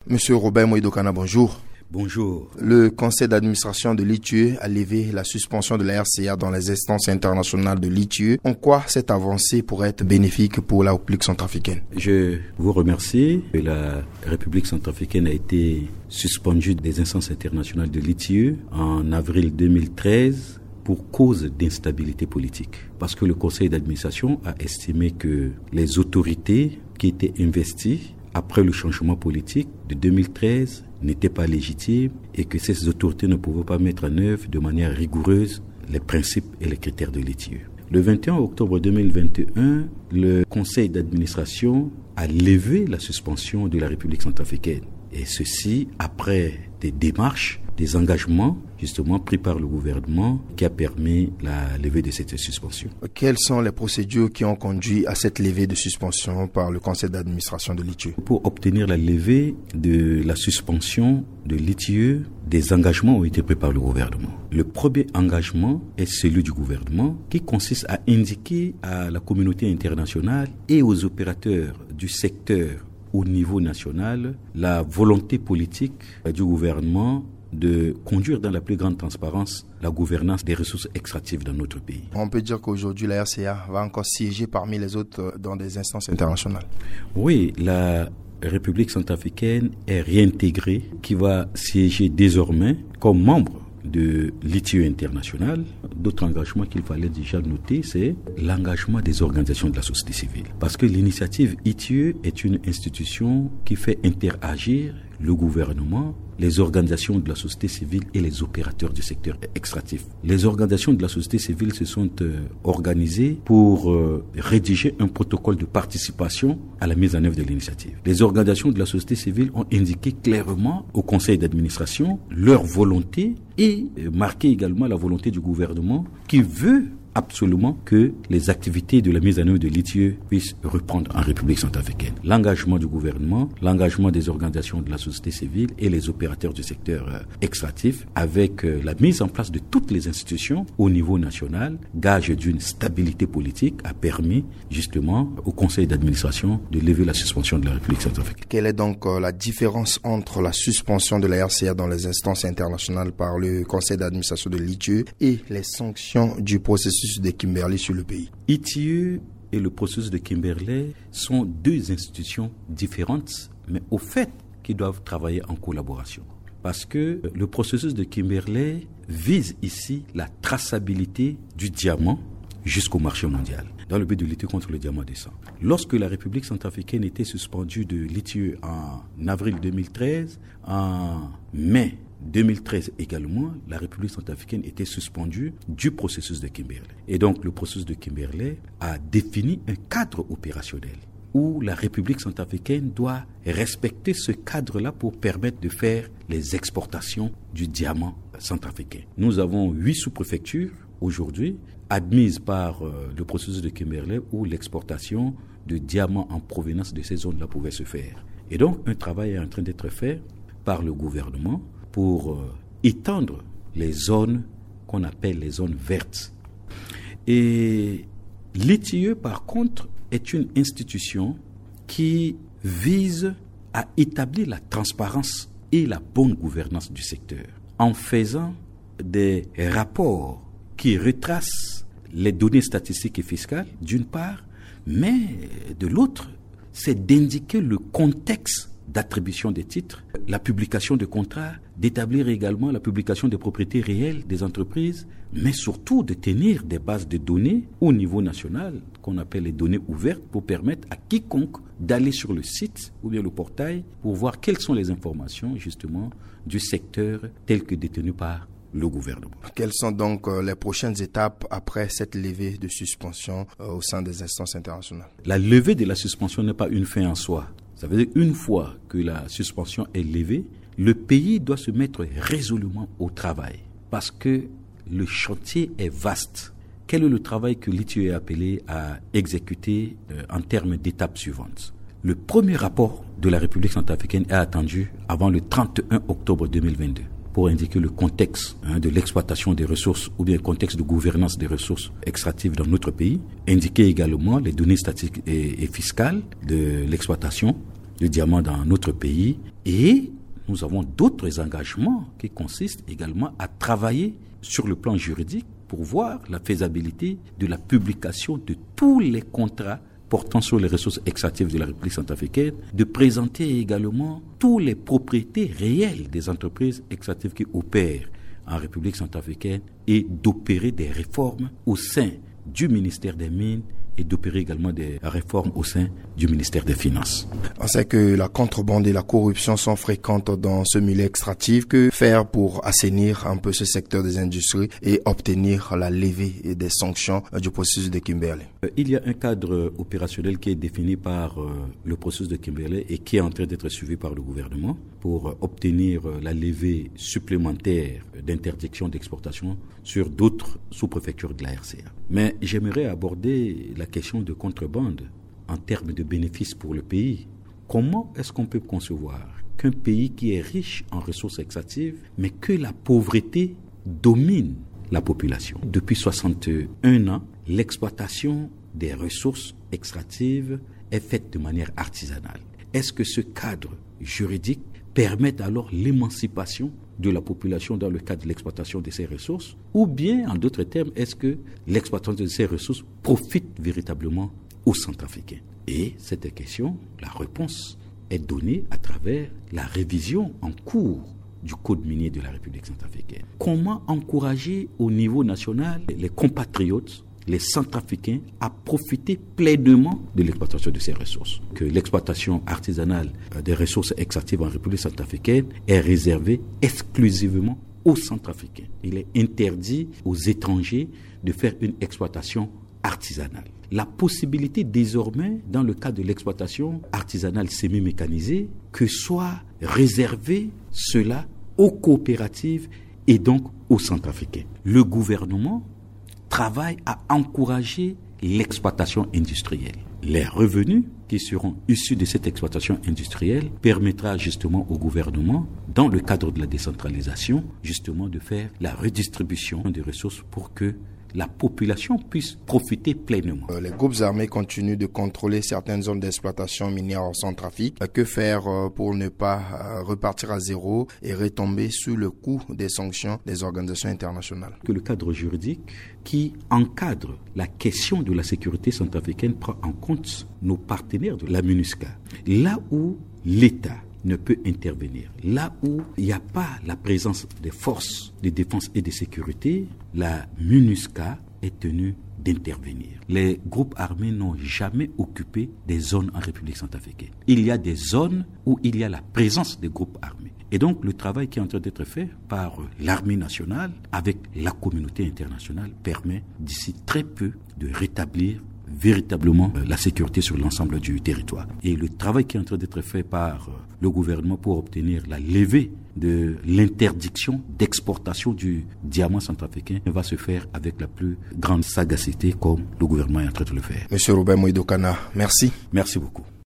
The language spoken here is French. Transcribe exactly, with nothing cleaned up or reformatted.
Monsieur Robert Moïdokana, bonjour. Bonjour. Le conseil d'administration de l'I T U a levé la suspension de la R C A dans les instances internationales de l'I T U. En quoi cette avancée pourrait être bénéfique pour la République centrafricaine? Je vous remercie. La République centrafricaine a été suspendue des instances internationales de l'I T U en avril deux mille treize pour cause d'instabilité politique. Parce que le conseil d'administration a estimé que les autorités qui étaient investies après le changement politique de deux mille treize n'étaient pas légitimes et que ces autorités ne pouvaient pas mettre en œuvre de manière rigoureuse les principes et les critères de l'I T U. Le vingt et un octobre deux mille vingt et un, le conseil d'administration a levé la suspension de la République centrafricaine. Et ceci après des démarches, des engagements justement pris par le gouvernement qui a permis la levée de cette suspension. Quelles sont les procédures qui ont conduit à cette levée de suspension par le conseil d'administration de l'I T U? Pour obtenir la levée de la suspension de l'I T U, des engagements ont été pris par le gouvernement. Le premier engagement est celui du gouvernement qui consiste à indiquer à la communauté internationale et aux opérateurs du secteur au niveau national la volonté politique du gouvernement de conduire dans la plus grande transparence la gouvernance des ressources extractives dans notre pays. On peut dire qu'aujourd'hui la R C A va encore siéger parmi les autres dans des instances internationales. Oui, la République centrafricaine est réintégrée, qui va siéger désormais comme membre de l'I T U international. D'autres engagements qu'il fallait déjà noter, c'est l'engagement des organisations de la société civile. Parce que l'initiative I T U est une institution qui fait interagir le gouvernement, les organisations de la société civile et les opérateurs du secteur extractif. Les organisations de la société civile se sont euh, organisées pour euh, rédiger un protocole de participation à la mise en œuvre de l'initiative. Les organisations de la société civile ont indiqué clairement au conseil d'administration leur volonté et euh, marqué également la volonté du gouvernement qui veut absolument que les activités de la mise en œuvre de l'I T U puissent reprendre en République centrafricaine. L'engagement du gouvernement, l'engagement des organisations de la société civile et les opérateurs du secteur euh, extractif avec euh, la mise en place de toutes les institutions au niveau national, gage d'une stabilité politique, a permis justement au conseil d'administration de lever la suspension de la République centrafricaine. Quelle est donc euh, la différence entre la suspension de la R C A dans les instances internationales par le conseil d'administration de l'I T U et les sanctions du processus de Kimberley sur le pays? I T U et le processus de Kimberley sont deux institutions différentes, mais au fait qui doivent travailler en collaboration. Parce que le processus de Kimberley vise ici la traçabilité du diamant jusqu'au marché mondial, dans le but de lutter contre le diamant décent. Lorsque la République centrafricaine était suspendue de l'I T U en avril deux mille treize, en mai deux mille treize également, la République centrafricaine était suspendue du processus de Kimberley. Et donc, le processus de Kimberley a défini un cadre opérationnel où la République centrafricaine doit respecter ce cadre-là pour permettre de faire les exportations du diamant centrafricain. Nous avons huit sous-préfectures aujourd'hui admises par euh, le processus de Kimberley où l'exportation de diamants en provenance de ces zones-là pouvait se faire. Et donc, un travail est en train d'être fait par le gouvernement pour euh, étendre les zones qu'on appelle les zones vertes. Et l'I T U, par contre, est une institution qui vise à établir la transparence et la bonne gouvernance du secteur en faisant des rapports qui retracent les données statistiques et fiscales, d'une part, mais de l'autre, c'est d'indiquer le contexte d'attribution des titres, la publication de contrats, d'établir également la publication des propriétés réelles des entreprises, mais surtout de tenir des bases de données au niveau national, qu'on appelle les données ouvertes, pour permettre à quiconque d'aller sur le site ou bien le portail pour voir quelles sont les informations justement du secteur tel que détenu par le gouvernement. Quelles sont donc euh, les prochaines étapes après cette levée de suspension euh, au sein des instances internationales? La levée de la suspension n'est pas une fin en soi. Ça veut dire qu'une fois que la suspension est levée, le pays doit se mettre résolument au travail parce que le chantier est vaste. Quel est le travail que l'I T U est appelé à exécuter euh, en termes d'étapes suivantes? Le premier rapport de la République centrafricaine est attendu avant le trente et un octobre deux mille vingt-deux pour indiquer le contexte hein, de l'exploitation des ressources ou bien le contexte de gouvernance des ressources extractives dans notre pays, indiquer également les données statistiques et, et fiscales de l'exploitation, de diamants dans notre pays. Et nous avons d'autres engagements qui consistent également à travailler sur le plan juridique pour voir la faisabilité de la publication de tous les contrats portant sur les ressources extractives de la République centrafricaine, de présenter également toutes les propriétés réelles des entreprises extractives qui opèrent en République centrafricaine et d'opérer des réformes au sein du ministère des Mines et d'opérer également des réformes au sein du ministère des Finances. On sait que la contrebande et la corruption sont fréquentes dans ce milieu extractif. Que faire pour assainir un peu ce secteur des industries et obtenir la levée des sanctions du processus de Kimberley? Il y a un cadre opérationnel qui est défini par euh, le processus de Kimberley et qui est en train d'être suivi par le gouvernement pour obtenir la levée supplémentaire d'interdiction d'exportation sur d'autres sous-préfectures de la R C A. Mais j'aimerais aborder la question de contrebande en termes de bénéfices pour le pays. Comment est-ce qu'on peut concevoir qu'un pays qui est riche en ressources extractives, mais que la pauvreté domine la population? Depuis soixante et un ans, l'exploitation des ressources extractives est faite de manière artisanale. Est-ce que ce cadre juridique permet alors l'émancipation de la population dans le cadre de l'exploitation de ces ressources? Ou bien, en d'autres termes, est-ce que l'exploitation de ces ressources profite véritablement aux Centrafricains? Et cette question, la réponse est donnée à travers la révision en cours du Code minier de la République centrafricaine. Comment encourager au niveau national les compatriotes, les Centrafricains, à profiter pleinement de l'exploitation de ces ressources? Que l'exploitation artisanale des ressources extractives en République centrafricaine est réservée exclusivement aux Centrafricains. Il est interdit aux étrangers de faire une exploitation artisanale. La possibilité désormais, dans le cadre de l'exploitation artisanale semi-mécanisée, que soit réservé cela aux coopératives et donc aux Centrafricains. Le gouvernement travaille à encourager l'exploitation industrielle. Les revenus qui seront issus de cette exploitation industrielle permettra justement au gouvernement, dans le cadre de la décentralisation, justement de faire la redistribution des ressources pour que la population puisse profiter pleinement. Les groupes armés continuent de contrôler certaines zones d'exploitation minière en Centrafrique. Que faire pour ne pas repartir à zéro et retomber sous le coup des sanctions des organisations internationales? Que le cadre juridique qui encadre la question de la sécurité centrafricaine prend en compte nos partenaires de la MINUSCA. Là où l'État ne peut intervenir, là où il n'y a pas la présence des forces de défense et de sécurité, la MINUSCA est tenue d'intervenir. Les groupes armés n'ont jamais occupé des zones en République centrafricaine. Il y a des zones où il y a la présence des groupes armés. Et donc le travail qui est en train d'être fait par l'armée nationale avec la communauté internationale permet d'ici très peu de rétablir véritablement la sécurité sur l'ensemble du territoire. Et le travail qui est en train d'être fait par le gouvernement pour obtenir la levée de l'interdiction d'exportation du diamant centrafricain va se faire avec la plus grande sagacité comme le gouvernement est en train de le faire. Monsieur Robert Moïdo Kana, merci. Merci beaucoup.